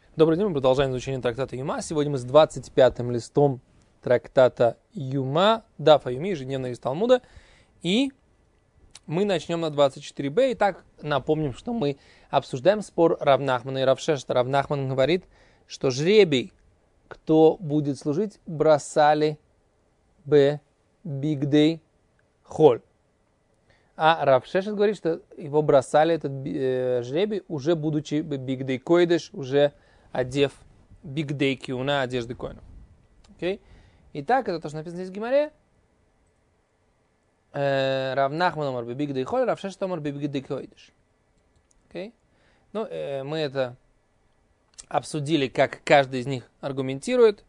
Добрый день, мы продолжаем изучение трактата Юма. Сегодня мы с 25-м листом трактата Юма, Дафа Юми, ежедневный лист Талмуда. И мы начнем на 24b. Итак, напомним, что мы обсуждаем спор Рав Нахмана и Рав Шешета. Рав Нахман говорит, что жребий, кто будет служить, бросали б бигдей холь. А Рав Шешет говорит, что его бросали, этот жребий, уже будучи бигдей койдеш, уже одев бигдей киуна, одежды коинов. Okay? Итак, это то, что написано здесь в Гемаре. Рав Нахман омар бигдей холь, Рав Шешет омар бигдей койдеш. Okay? Ну, мы это обсудили, как каждый из них аргументирует.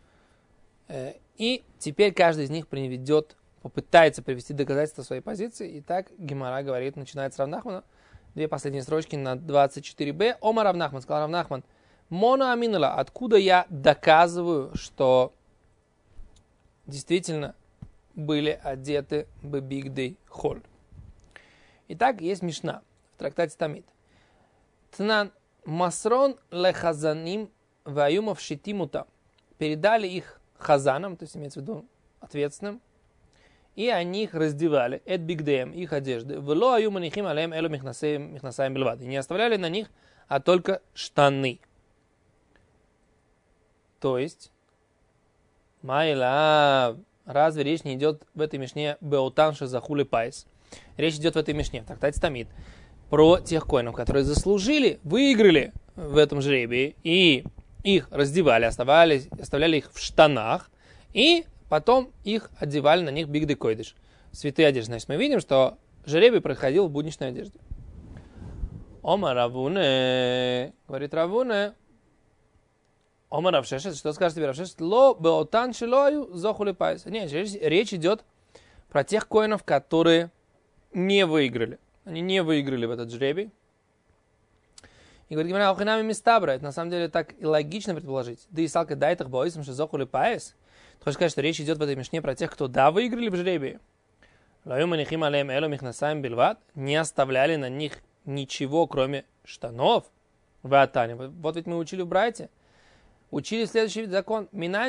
И теперь каждый из них попытается привести доказательства своей позиции. Итак, Гемара говорит, начинается с Рав Нахмана. Две последние строчки на 24b. Омар Рав Нахман, сказал Рав Нахман, Моно аминала, откуда я доказываю, что действительно были одеты бигдей холь. Итак, есть Мишна в трактате Тамид. Тнан масрон лехазаним ваюмов шитимута. Передали их хазанам, то есть имеется в виду ответственным, и они их раздевали, эт бигдеем, их одежды. Вело аюма нихим алеем элу михнасаем бельвад. И не оставляли на них, а только штаны. То есть, майла, разве речь не идет в этой мишне беутанши захули пайс? Речь идет в этой мишне, в трактате Тамид, про тех коинов, которые заслужили, выиграли в этом жребии, и их раздевали, оставляли их в штанах, и потом их одевали на них бигдей койдеш, святые одежды. Значит, мы видим, что жребий происходил в будничной одежде. Ома Равуне, говорит Равуне, Ома Рав Шешет, что скажет тебе Рав Шешет? Ло беотан шилою зохули пайс. Нет, речь идет про тех коинов, которые не выиграли. Они не выиграли в этот жребий. И говорит, охинами мистабра, это на самом деле так и логично предположить. Да и салка дайтах боисом, что зохули пайс. Ты хочешь сказать, что речь идет в этой мишне про тех, кто да выиграли в жребии? Не оставляли на них ничего, кроме штанов. Вот ведь мы учили в Брайте. Учили следующий закон.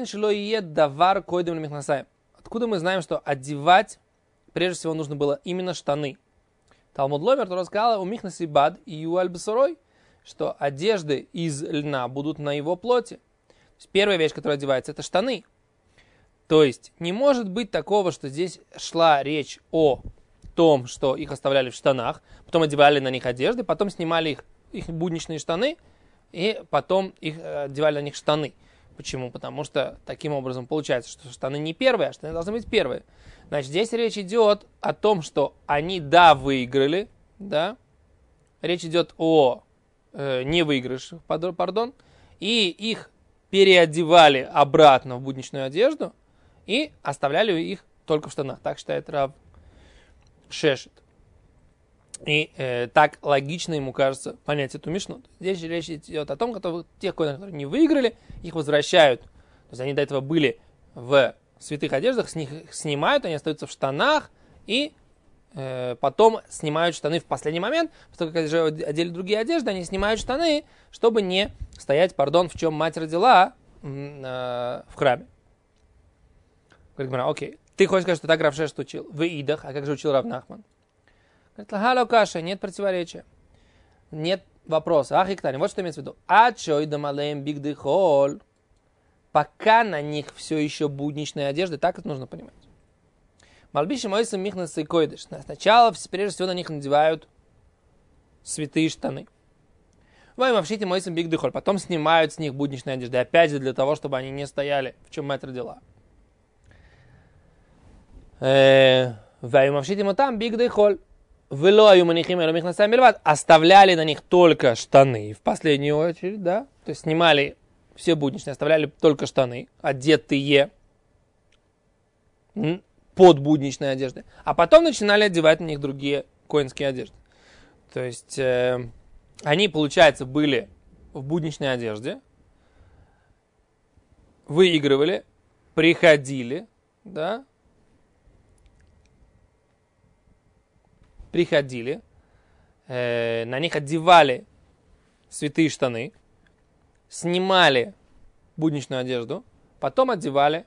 Откуда мы знаем, что одевать, прежде всего, нужно было именно штаны? Талмуд Ломер рассказал у Михнаси Бад и Юаль Бесорой, что одежды из льна будут на его плоти. То есть первая вещь, которая одевается, это штаны. То есть не может быть такого, что здесь шла речь о том, что их оставляли в штанах, потом одевали на них одежды, потом снимали их будничные штаны, и потом их одевали на них штаны. Почему? Потому что таким образом получается, что штаны не первые, а штаны должны быть первые. Значит, здесь речь идет о том, что они выиграли, да? Речь идет о невыигрыше, пардон, и их переодевали обратно в будничную одежду и оставляли их только в штанах. Так считает Рав Шешет. И так логично ему кажется понять эту мишну. Здесь речь идет о том, что тех, которые не выиграли, их возвращают. То есть они до этого были в святых одеждах, с них снимают, они остаются в штанах, и потом снимают штаны в последний момент. После того, как уже одели другие одежды, они снимают штаны, чтобы не стоять, в чем мать родила в храме. Говорит, окей, ты хочешь сказать, что так Рав Шешет учил в Идах, а как же учил Рав Нахман? Говорит, лагало каша, нет противоречия. Нет вопроса. Ахиктани, вот что имеется в виду. Ачой дамалеем бигдей холь. Пока на них все еще будничная одежда, так это нужно понимать. Малбиши моисам михнасы и койдыш. Сначала, прежде всего, на них надевают святые штаны. Ваймавшите моисам бигдей холь. Потом снимают с них будничные одежды. Опять же, для того, чтобы они не стояли, в чем мать родила. Ваймавшите мотам бигдей холь. Оставляли на них только штаны, в последнюю очередь, да, то есть снимали все будничные, оставляли только штаны, одетые под будничной одеждой, а потом начинали одевать на них другие коинские одежды. То есть они, получается, были в будничной одежде, выигрывали, приходили, да, на них одевали святые штаны, снимали будничную одежду, потом одевали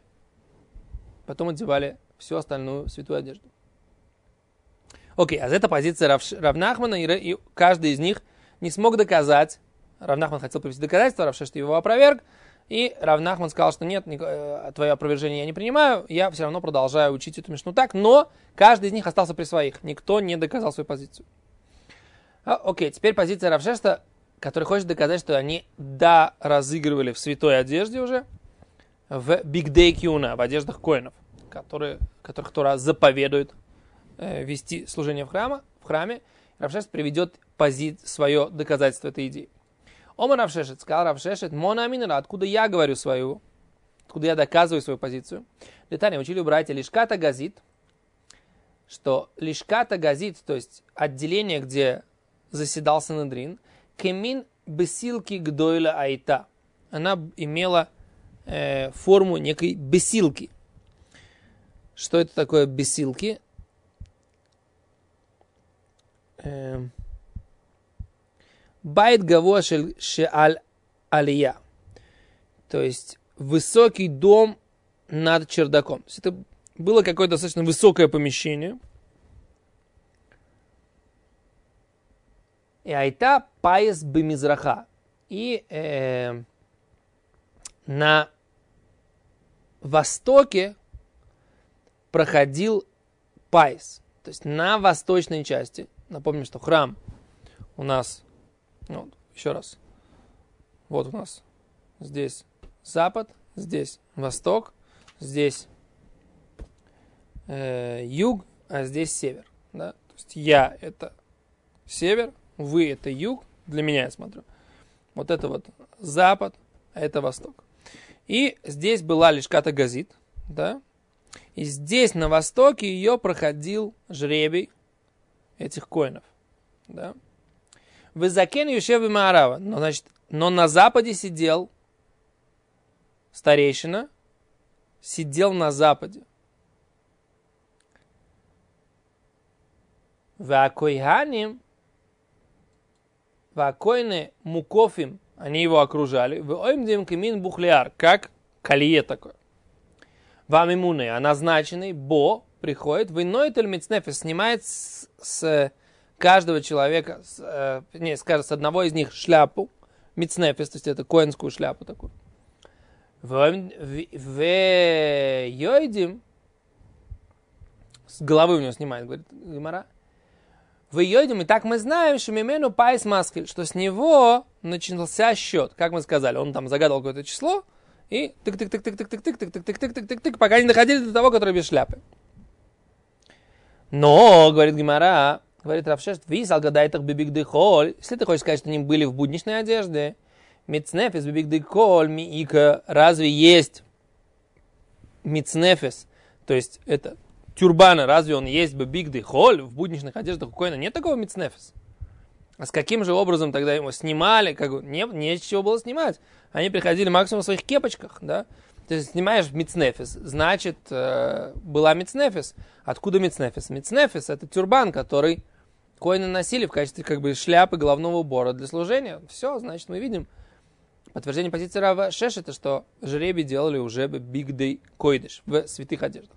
всю остальную святую одежду. Окей, а это позиция Рав Нахмана, и каждый из них не смог доказать. Рав Нахман хотел привести доказательства, Рав Шешет его опроверг, и Рав Нахман сказал, что нет, твое опровержение я не принимаю, я все равно продолжаю учить эту мишну так, но каждый из них остался при своих, никто не доказал свою позицию. Окей, теперь позиция Рав Шешета, который хочет доказать, что они разыгрывали в святой одежде уже, в бигдей кьюна, в одеждах коинов, которых Тора заповедует вести служение в храме. Рав Шешет приведет свое доказательство этой идеи. Омар Рав Шешет, сказал Рав Шешет, мона аминара, откуда я доказываю свою позицию. Летане учили у братья Лишката Газит, что Лишката Газит, то есть отделение, где заседал Санедрин, кемин бесилки гдойла айта. Она имела форму некой бесилки. Что это такое бесилки? Байт гаво шеаль алия. То есть высокий дом над чердаком. То есть это было какое-то достаточно высокое помещение. И айта паес бемизраха. И на востоке проходил паес. То есть на восточной части. Напомню, что храм у нас, еще раз, вот у нас здесь запад, здесь восток, здесь юг, а здесь север. Да? То есть я это север, вы это юг, для меня я смотрю. Вот это вот запад, а это восток. И здесь была Лишката Газит, да? И здесь на востоке ее проходил жребий этих коинов, да? Вызакен Юшев Маарава, но на западе сидел старейшина, сидел на западе. Вакойханим, вакойны мукофим, они его окружали. Воймдем кемин бухлеар, как колье такое. Вамимуны, а назначенный Бо приходит, выносит мицнефес, снимает с каждого человека, с одного из них шляпу, мицнефес, то есть это коинскую шляпу такую. Вейдим, с головы у него снимает, говорит Гемара. Вейдим, и так мы знаем, что мимену пайс маскель, что с него начался счет, как мы сказали, он там загадал какое-то число, и тык-тык-тык-тык-тык-тык-тык-тык-тык-тык-тык-тык, пока не доходили до того, который без шляпы. Но, говорит Гемара, говорит Рав Шешет, висал гадайтах бибигдыхоль, если ты хочешь сказать, что они были в будничной одежде, мицнефес бибигдыхоль миика, разве есть мицнефес, то есть это тюрбана, разве он есть бибигдыхоль, в будничных одеждах у коина нет такого мицнефес? А с каким же образом тогда его снимали? Нечего было снимать. Они приходили максимум в своих кепочках, да? То есть снимаешь мицнефес, значит, была мицнефес. Откуда мицнефес? Мицнефес – это тюрбан, который коины носили в качестве шляпы головного убора для служения. Все, значит, мы видим подтверждение позиции Рава Шешета, что жребий делали уже бигдей койдыш, в святых одеждах.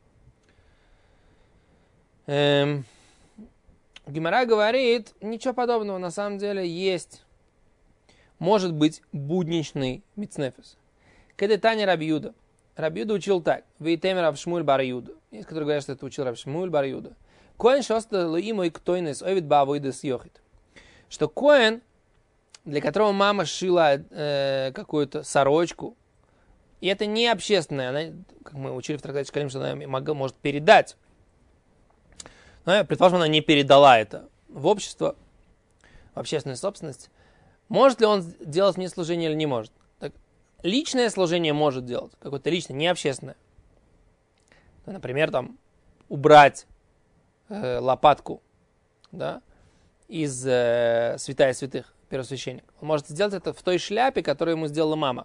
Гемара говорит, ничего подобного, на самом деле есть. Может быть будничный мицнефес. Когда Таня Раби Юда. Раби Юда учил так. Вейтем Рав Шмуль бар Юда. Есть, которые говорят, что это учил Рав Шмуль бар Юда. Коэн шоста лоимо и ктойнес овид баавойдес йохит. Что коэн, для которого мама шила какую-то сорочку, и это не общественное, она, как мы учили в трактате Шкалим, что она может передать. Но, предположим, она не передала это в общество, в общественную собственность. Может ли он делать мне служение или не может? Так, личное служение может делать, какое-то личное, не общественное. Например, там, убрать лопатку, да, из святая святых, первосвященник. Он может сделать это в той шляпе, которую ему сделала мама.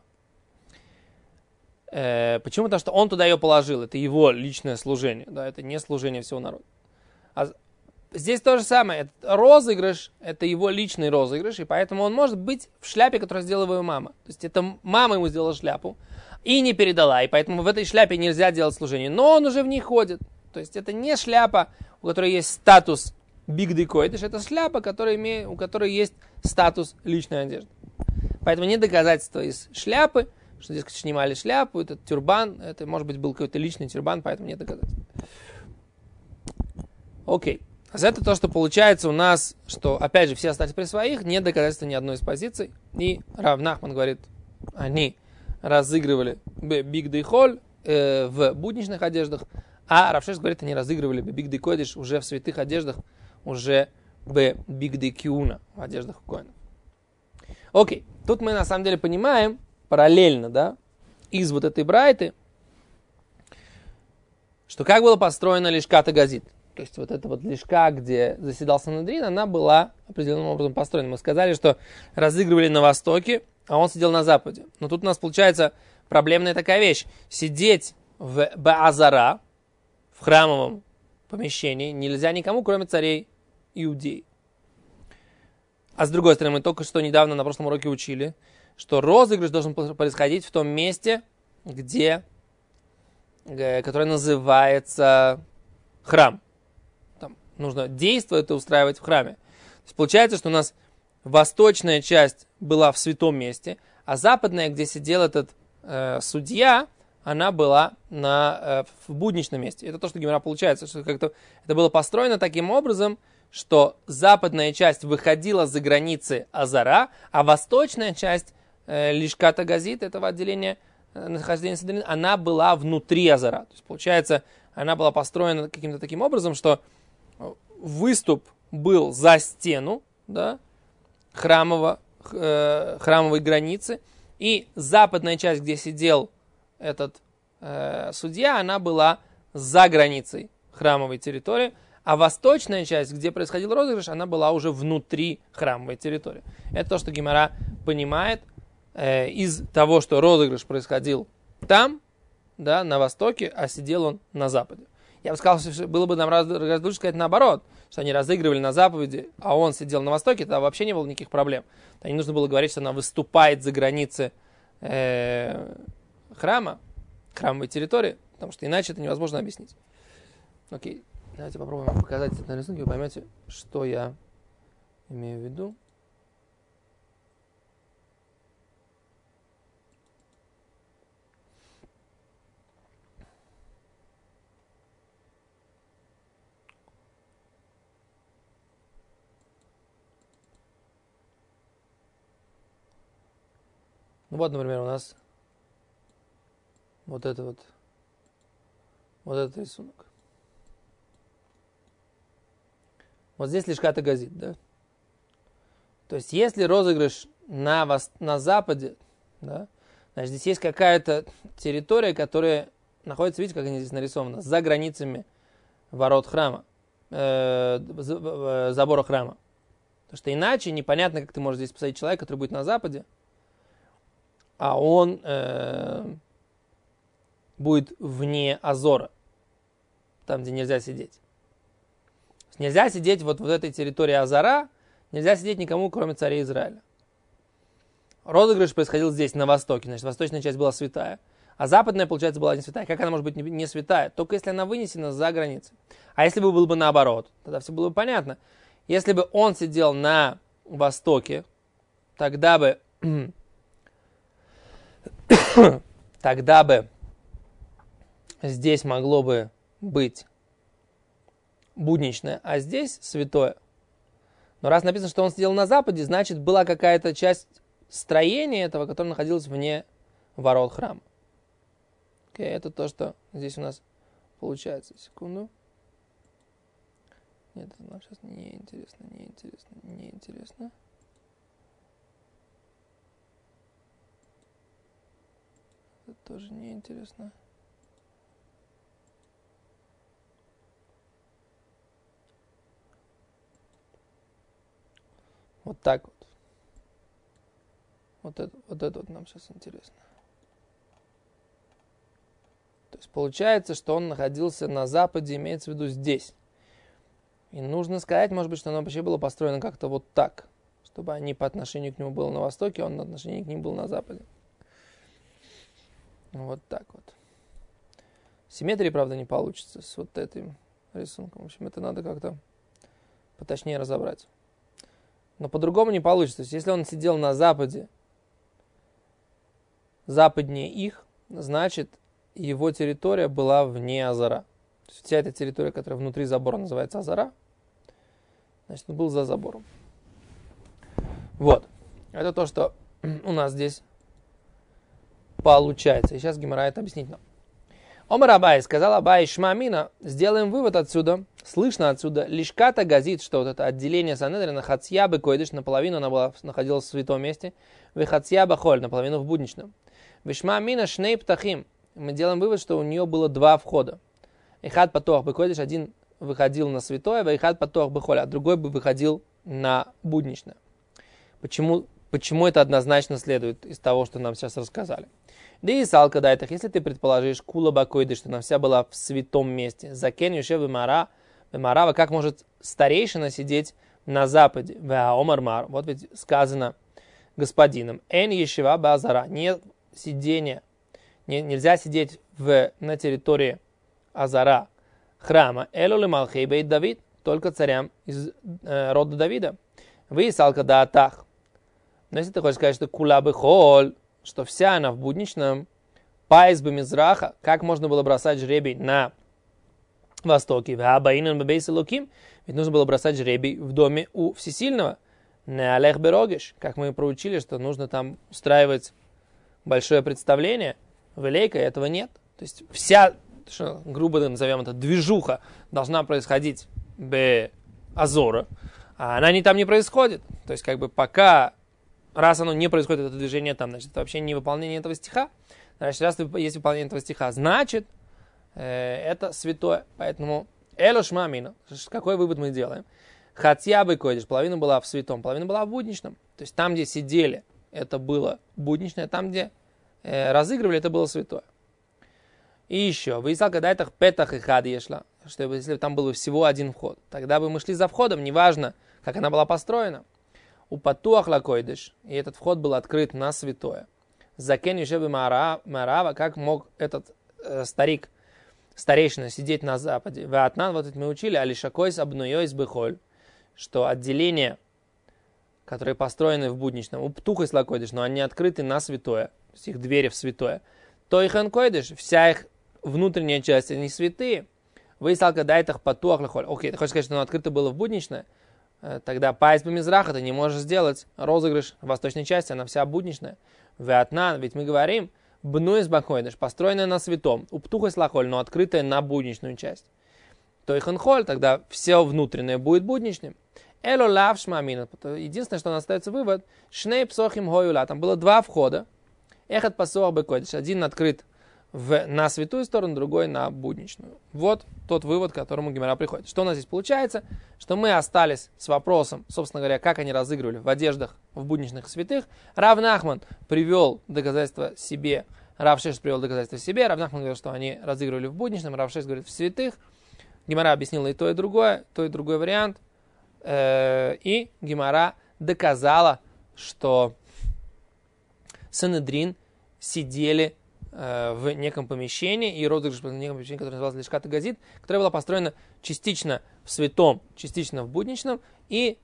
Почему? Потому что он туда ее положил. Это его личное служение. Да, это не служение всего народа. А здесь то же самое. Этот розыгрыш, это его личный розыгрыш, и поэтому он может быть в шляпе, которую сделала его мама. То есть это мама ему сделала шляпу и не передала, и поэтому в этой шляпе нельзя делать служение. Но он уже в ней ходит. То есть это не шляпа, у которой есть статус бигды койдыш, это шляпа, у которой есть статус личной одежды. Поэтому не доказательство из шляпы, что здесь снимали шляпу, этот тюрбан, это может быть был какой-то личный тюрбан, поэтому не доказательство. Окей. А это то, что получается у нас, что, опять же, все остались при своих, не доказательство ни одной из позиций. И Рав Нахман говорит, они разыгрывали бигды холь в будничных одеждах, а Рав Шеш говорит, они разыгрывали бигды койдыш уже в святых одеждах, уже в бигды киуна, в одеждах коинов. Окей. Тут мы на самом деле понимаем, параллельно, да, из вот этой брайты, что как была построена лишката газит. То есть вот эта вот лишка, где заседал Санедрин, она была определенным образом построена. Мы сказали, что разыгрывали на востоке, а он сидел на западе. Но тут у нас получается проблемная такая вещь. Сидеть в Баазара, в храмовом помещении, нельзя никому, кроме царей Иудеи. А с другой стороны, мы только что недавно на прошлом уроке учили, что розыгрыш должен происходить в том месте, которое называется храм. Там нужно действо это устраивать в храме. То есть получается, что у нас восточная часть была в святом месте, а западная, где сидел этот судья, она была в будничном месте. Это то, что гемара получается, что как-то это было построено таким образом, что западная часть выходила за границы Азара, а восточная часть лишката газит, этого отделения нахождения Санедрина, она была внутри Азара. То есть, получается, она была построена каким-то таким образом, что выступ был за стену, да, храмовой границы, и западная часть, где сидел этот судья, она была за границей храмовой территории, а восточная часть, где происходил розыгрыш, она была уже внутри храмовой территории. Это то, что гемара понимает из того, что розыгрыш происходил там, да, на востоке, а сидел он на западе. Я бы сказал, что было бы нам гораздо лучше сказать наоборот, что они разыгрывали на западе, а он сидел на востоке, тогда вообще не было никаких проблем. Тогда не нужно было говорить, что она выступает за границы храма, храмовой территории, потому что иначе это невозможно объяснить. Окей, давайте попробуем показать это на рисунке, вы поймете, что я имею в виду. Ну вот, например, у нас вот этот рисунок. Вот здесь лишката газит, да? То есть, если розыгрыш на западе, да, значит, здесь есть какая-то территория, которая находится, видите, как они здесь нарисованы, за границами ворот храма, забора храма. Потому что иначе непонятно, как ты можешь здесь посадить человека, который будет на западе, а он будет вне Азора, там, где нельзя сидеть. Нельзя сидеть вот в этой территории Азара, нельзя сидеть никому, кроме царей Израиля. Розыгрыш происходил здесь, на востоке, значит, восточная часть была святая, а западная, получается, была не святая. Как она может быть не святая? Только если она вынесена за границей. А если бы было бы наоборот, тогда все было бы понятно. Если бы он сидел на востоке, тогда бы здесь могло бы быть будничное, а здесь святое. Но раз написано, что он сидел на западе, значит, была какая-то часть строения этого, которая находилась вне ворот храма. Окей, это то, что здесь у нас получается. Секунду. Нет, это нам сейчас не интересно. Это тоже не интересно. Вот так вот. Вот это вот нам сейчас интересно. То есть получается, что он находился на западе, имеется в виду здесь. И нужно сказать, может быть, что оно вообще было построено как-то вот так, чтобы они по отношению к нему было на востоке, а он по отношению к ним был на западе. Вот так вот. Симметрии, правда, не получится с вот этим рисунком. В общем, это надо как-то поточнее разобрать. Но по-другому не получится. То есть, если он сидел на западе, западнее их, значит, его территория была вне Азара. То есть, вся эта территория, которая внутри забора, называется Азара, значит, он был за забором. Вот. Это то, что у нас здесь получается. И сейчас Гемара это объяснит нам. Омар Абай, сказал Абай, Шмамина, сделаем вывод отсюда, слышно отсюда, лишката газит, что вот это отделение Санедрина, хацьябы койдыш, наполовину она находилась в святом месте, вехацьяба холь, наполовину в будничном. Вишмамина шней птахим, мы делаем вывод, что у нее было два входа. Ихат патох бекойдыш, один выходил на святое, вехат патох бехоль, а другой бы выходил на будничное. Почему это однозначно следует из того, что нам сейчас рассказали? Да и салка дайтах, если ты предположишь кула бакойды, что она вся была в святом месте, закен юшев бемарава, как может старейшина сидеть на западе? Омар, вот ведь сказано господином, эн ешева базара, нет сидения, нельзя сидеть на территории Азара, храма, элуле малхей бейт Давид, только царям из рода Давида. Вы и салка дайтах. Но если ты хочешь сказать, что кула бехоль, что вся она в будничном, пайс бы мизраха, как можно было бросать жребий на востоке, ведь нужно было бросать жребий в доме у Всесильного, не алех берогиш, как мы проучили, что нужно там устраивать большое представление, в Элейке этого нет. То есть вся, грубо назовем это, движуха должна происходить бе Азора, а она там не происходит. То есть как бы пока... Раз оно не происходит, это движение там, значит, это вообще не выполнение этого стиха. Значит, раз есть выполнение этого стиха, значит, это святое. Поэтому, элош мамина, какой вывод мы делаем? Хатьябы койдиш, половина была в святом, половина была в будничном. То есть там, где сидели, это было будничное, там, где разыгрывали, это было святое. И еще, выясал, когда это петах и хад ешла, что если там был всего один вход, тогда бы мы шли за входом, неважно, как она была построена. У патуах лакойдыш, и этот вход был открыт на святое. Закен юшебе марава, как мог этот старейшина сидеть на западе. Ваатнан, вот это мы учили, алишакойс обнуйойс бехоль, что отделения, которые построены в будничном, у птухой лакойдыш, но они открыты на святое, то есть их двери в святое. То их койдыш, вся их внутренняя часть, они святые. Выясалка дайтах патуах лахоль. Окей, ты хочешь сказать, что оно открыто было в будничное? Тогда пайс по мизраха ты не можешь сделать розыгрыш в восточной части, она вся будничная. Веатнан, ведь мы говорим, бнуис бакойдыш, построенная на святом, уптухас лахоль, но открытая на будничную часть. То и ханхоль, тогда все внутреннее будет будничным. Эло лав шмамина, единственное, что у нас остается вывод, шней псохим хоюла, там было два входа, эхат пасох бакойдыш, один открыт на святую сторону, другой на будничную. Вот тот вывод, к которому Гемара приходит. Что у нас здесь получается? Что мы остались с вопросом, собственно говоря, как они разыгрывали в одеждах в будничных святых. Рав Нахман привел доказательства себе, Рав Шеш привел доказательства себе, Рав Нахман говорил, что они разыгрывали в будничном, Рав Шеш говорит в святых. Гемара объяснила и другой вариант. И Гемара доказала, что Санедрин сидели в неком помещении, и розыгрыш в неком помещении, которое называлось Лишката Газит, которое было построено частично в святом, частично в будничном, и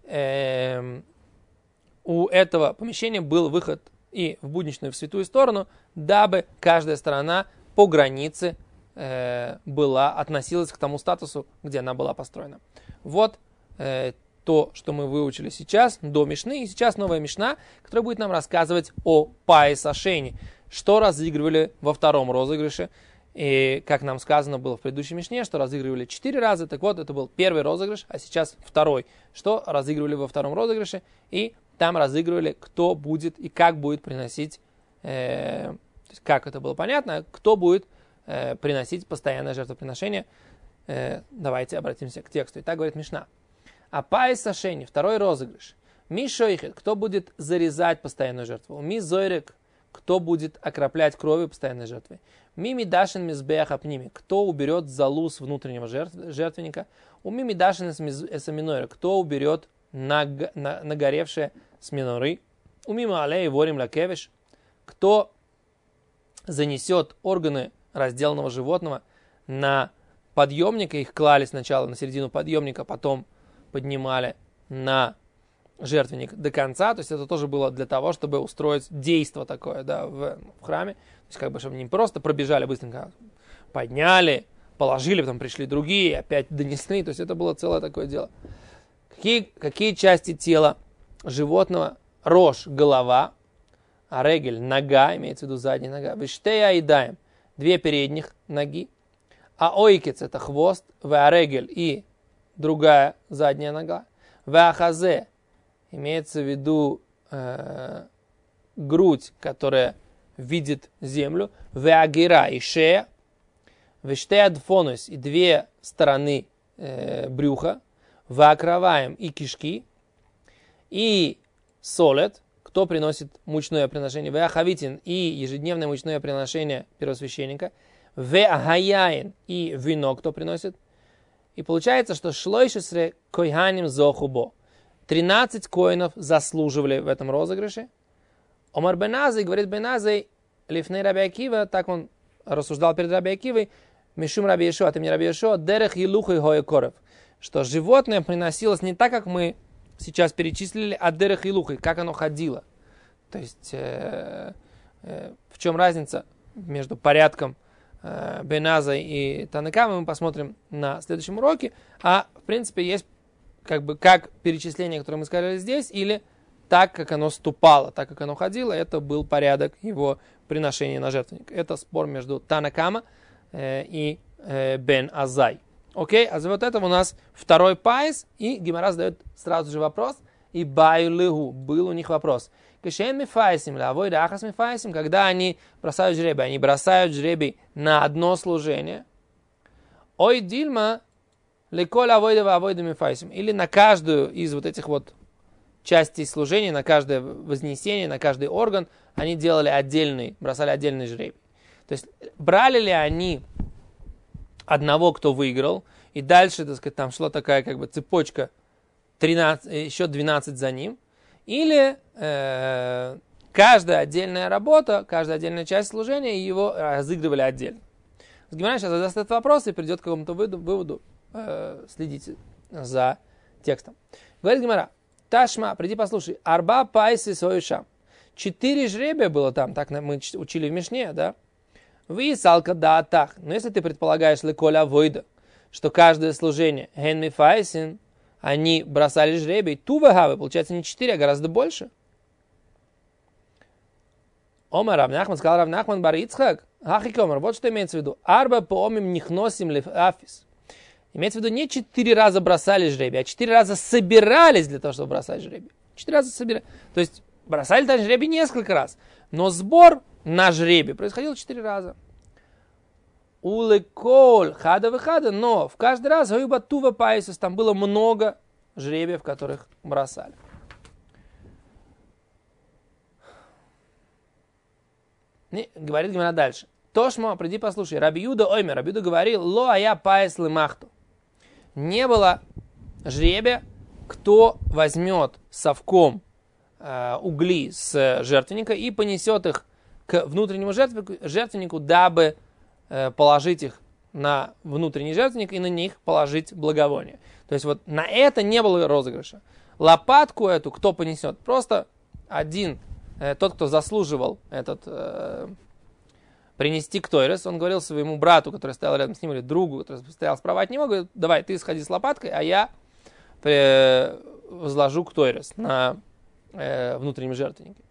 у этого помещения был выход и в будничную, и в святую сторону, дабы каждая сторона по границе относилась к тому статусу, где она была построена. Вот то, что мы выучили сейчас до Мишны, и сейчас новая Мишна, которая будет нам рассказывать о Паис Ашени, что разыгрывали во втором розыгрыше. И, как нам сказано было в предыдущей Мишне, что разыгрывали 4 раза. Так вот, это был первый розыгрыш, а сейчас второй. Что разыгрывали во втором розыгрыше. И там разыгрывали, кто будет и как будет приносить, то есть как это было понятно, кто будет приносить постоянное жертвоприношение. Давайте обратимся к тексту. И так говорит Мишна. А Паис Ашени, второй розыгрыш. Мишойхет, кто будет зарезать постоянную жертву. Ми Зойрек, кто будет окроплять кровью постоянной жертвой. Мими дашин мизбеах апними. Кто уберет залу с внутреннего жертвенника? У мими дашин эсаминойра. Кто уберет нагоревшее с миноры? У мимо алей ворим лакевиш. Кто занесет органы разделанного животного на подъемник, их клали сначала на середину подъемника, потом поднимали на жертвенник до конца, то есть это тоже было для того, чтобы устроить действо такое, да, в храме, то есть как бы, чтобы не просто пробежали быстренько, подняли, положили, потом пришли другие, опять донесли, то есть это было целое такое дело. Какие части тела животного? Рожь, голова, а регель, нога, имеется в виду задняя нога, виштея и даем, две передних ноги, а ойкец это хвост, веарегель и другая задняя нога, веахазе имеется в виду грудь, которая видит землю, веагира и шея, вештеадфонус и две стороны брюха, веакраваем и кишки, и солет, кто приносит мучное приношение, веахавитин и ежедневное мучное приношение первосвященника, веахаяин и вино, кто приносит. И получается, что шлойшесре койханим зохубо. 13 коинов заслуживали в этом розыгрыше. Омар бен Азай, говорит бен Азай, лифней Раби Акива, так он рассуждал перед Раби Акивой, мишум Раби Йешуа, от имени Раби Йешуа, дерех елухой гоя коров, что животное приносилось не так, как мы сейчас перечислили, а дерех елухой, как оно ходило. То есть, в чем разница между порядком бен Азай и Танакамой, мы посмотрим на следующем уроке, а в принципе есть как перечисление, которое мы сказали здесь, или так, как оно ступало, так, как оно ходило, это был порядок его приношения на жертвенник. Это спор между Танакама и бен Азай. Окей, а за вот это у нас второй пайс, и Гемара задает сразу же вопрос, и байлыгу, был у них вопрос. Кешен мифайсим, лавой дахас мифайсим, когда они бросают жребий на одно служение. Ой дильма, леколь авойда авойда мифайсим, или на каждую из вот этих вот частей служения, на каждое вознесение, на каждый орган, они бросали отдельный жребий. То есть, брали ли они одного, кто выиграл, и дальше, так сказать, там шла такая как бы цепочка, 13, еще 12 за ним, или каждая отдельная работа, каждая отдельная часть служения, его разыгрывали отдельно. Гемара сейчас задаст этот вопрос и придет к какому-то выводу. Следите за текстом. Говорит Гемара, Ташма, приди послушай, арба пайсы союша. 4 жребия было там, так мы учили в Мишне, да? Вы салка да атах. Но если ты предполагаешь леколя войда, что каждое служение ген мифайсин, они бросали жребий, тувагавы, получается не 4, а гораздо больше. Омар Рав Нахман, сказал Рав Нахман бар Ицхак, ахикомар, вот что имеется в виду. Арба по омим нихносим лев афис. Имеется в виду не 4 раза бросали жребий, а 4 раза собирались для того, чтобы бросать жребий. 4 раза собирались. То есть бросали даже жребий несколько раз. Но сбор на жребий происходил 4 раза. Улеколь хада выхада, но в каждый раз гаюбатува пайсус, там было много жребиев, которых бросали. Говорит Гемара дальше. Тошмо, приди послушай. Раби Юда оймер. Раби Юда говорил, ло ая пайс лемахту. Не было жребия, кто возьмет совком угли с жертвенника и понесет их к внутреннему жертвеннику, дабы положить их на внутренний жертвенник и на них положить благовоние. То есть вот на это не было розыгрыша. Лопатку эту кто понесет? Просто один, тот, кто заслуживал принести к Тойрес, он говорил своему брату, который стоял рядом с ним, или другу, который стоял справа от него, говорит, давай, ты сходи с лопаткой, а я возложу к Тойрес на внутреннем жертвеннике.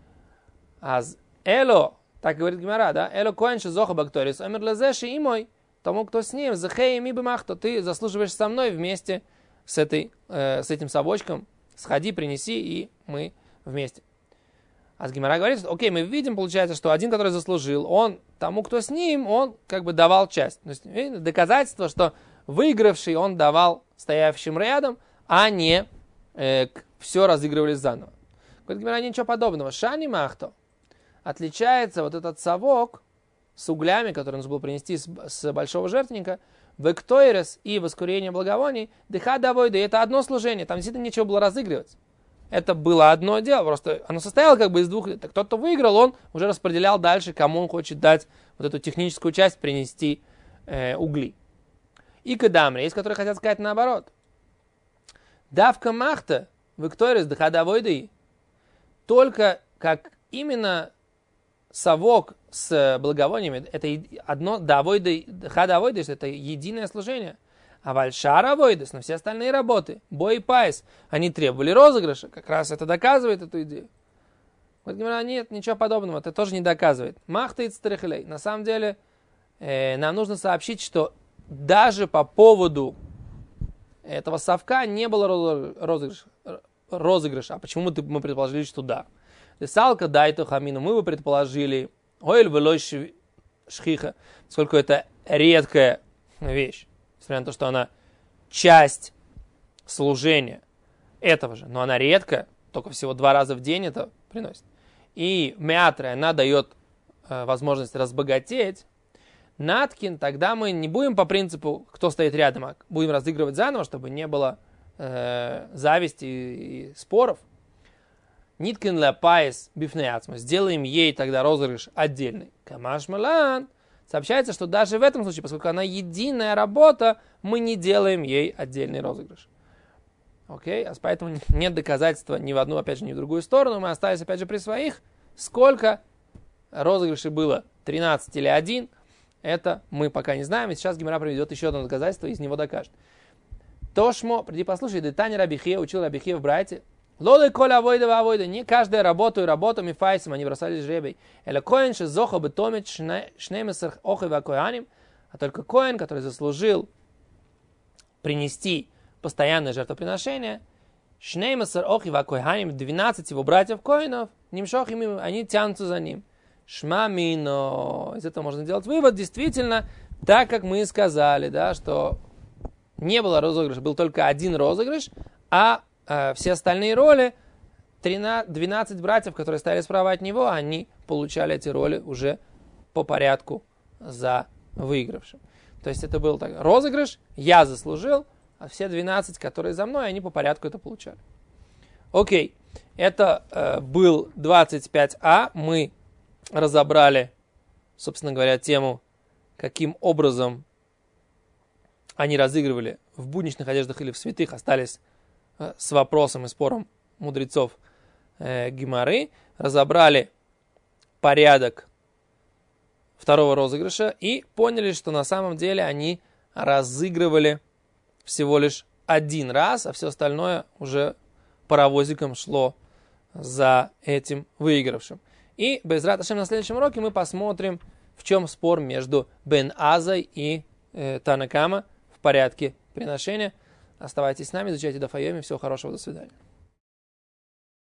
Эло, так говорит Гемара, да? Эло коэнши зоха бакторис, амир лазеши и мой, тому, кто с ним, захей ми бимахто, ты заслуживаешь со мной вместе с этим совочком, сходи, принеси, и мы вместе. А Гемара говорит, окей, мы видим, получается, что один, который заслужил, он тому, кто с ним, он как бы давал часть. То есть доказательство, что выигравший он давал стоящим рядом, а не все разыгрывались заново. Говорит Гемара, ничего подобного. Шани махто. Отличается вот этот совок с углями, которые нужно было принести с большого жертвенника, вектойрес и воскурение благовоний, дыха давойда, и это одно служение, там действительно нечего было разыгрывать. Это было одно дело, просто оно состояло как бы из двух. Кто-то выиграл, он уже распределял дальше, кому он хочет дать вот эту техническую часть, принести угли. И кадамри, есть которые хотят сказать наоборот. Давка махта, векторис дхадавойды, только как именно совок с благовониями, это одно давойды, дхадавойды, что это единое служение. А вальшара войдес, но все остальные работы, бой и пайс, они требовали розыгрыша. Как раз это доказывает эту идею. Вот говорят, нет, ничего подобного, это тоже не доказывает. Махта и цтрехлей. На самом деле, нам нужно сообщить, что даже по поводу этого совка не было розыгрыша. А почему мы предположили, что да? Салка дайто хамину, мы бы предположили, оэль велой шхиха, поскольку это редкая вещь. Несмотря на то, что она часть служения этого же, но она редко, только всего 2 раза в день это приносит. И меатры, она дает возможность разбогатеть. Наткин, тогда мы не будем по принципу, кто стоит рядом, а будем разыгрывать заново, чтобы не было зависти и споров. Ниткин ля пайс бифнеацма. Сделаем ей тогда розыгрыш отдельный. Камаш малан. Сообщается, что даже в этом случае, поскольку она единая работа, мы не делаем ей отдельный розыгрыш. Окей? Поэтому нет доказательства ни в одну, опять же, ни в другую сторону. Мы остались, опять же, при своих. Сколько розыгрышей было? 13 или 1? Это мы пока не знаем. И сейчас Гемара приведет еще одно доказательство и из него докажет. Тошмо, приди послушай, Детани Рабихе, учил Рабихе в Брайте. Лоды коля авойда авойда. Не каждая работу и работу мифайсом, они бросали жребий. Эля коэн ше зоха бетомет шнемесер охи вакояним. А только коэн, который заслужил принести постоянное жертвоприношение, шнемесер охи вакояним, 12 его братьев коэнов, нимшохим, они тянутся за ним. Шмамино. Из этого можно делать вывод, действительно, так как мы и сказали, да, что не было розыгрыша, был только один розыгрыш, а все остальные роли, 12 братьев, которые стояли справа от него, они получали эти роли уже по порядку за выигравшим. То есть это был так, розыгрыш, я заслужил, а все 12, которые за мной, они по порядку это получали. Окей, это был 25а, мы разобрали, собственно говоря, тему, каким образом они разыгрывали в будничных одеждах или в святых, остались с вопросом и спором мудрецов Гемары, разобрали порядок второго розыгрыша и поняли, что на самом деле они разыгрывали всего лишь один раз, а все остальное уже паровозиком шло за этим выигравшим. И Безрат Ашем на следующем уроке мы посмотрим, в чем спор между Бен Азой и Танакама в порядке приношения. Оставайтесь с нами, изучайте Даф Йоми. Всего хорошего, до свидания.